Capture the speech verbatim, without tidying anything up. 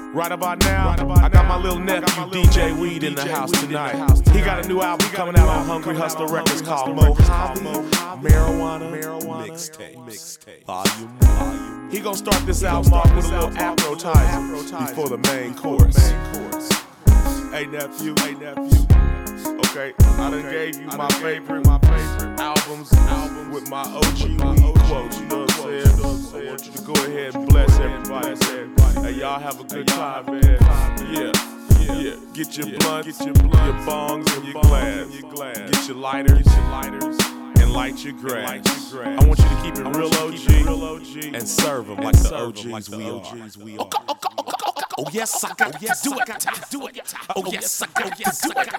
Right about now, I got my little nephew D J Weed in the house tonight. He got a new album coming out on Hungry Hustler Records called Mojave Marijuana Mixtape Volume. He gonna start this album off with a little Afro-tizer before the main chorus. Hey nephew, hey nephew. Okay, I done gave you my favorite, my favorite albums, album with my O G weed quotes. You know what I'm saying? I want you to go ahead and bless everybody. Hey, y'all have a good time, man. Yeah, yeah. Get your blunts, get your blunts, your bongs, and your glass. Get your lighters, your lighters, and light your grass. I want you to keep it real O G and serve them like the O Gs we are. Oh yes, I got to do it. Do it. Oh yes, I got to do it.